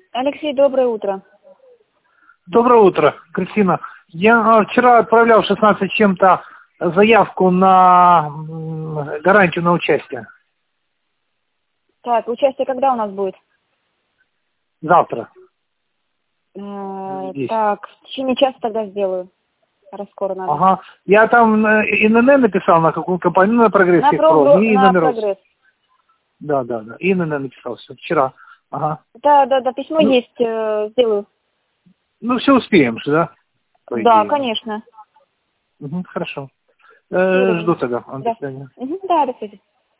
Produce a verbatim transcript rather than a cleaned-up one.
Алексей, доброе утро. Доброе утро, Кристина. Я а, вчера отправлял шестнадцать с чем-то заявку на м, гарантию на участие. Так, участие когда у нас будет? Завтра. Э, Здесь. так, в течение часа тогда сделаю. Раз скоро надо. Ага. Я там на ИНН написал, на какую компанию, на прогресс На, прогру... и на номеров. прогресс. Да, да, да. ИНН написал все. Вчера. Ага. Да, да, да, письмо Ну, есть, э, сделаю. ну все успеем же, да? По Да, идее. конечно. Угу, хорошо. Всего Э, жду доброго. тогда. До Да. свидания. Мгм, да, до связи.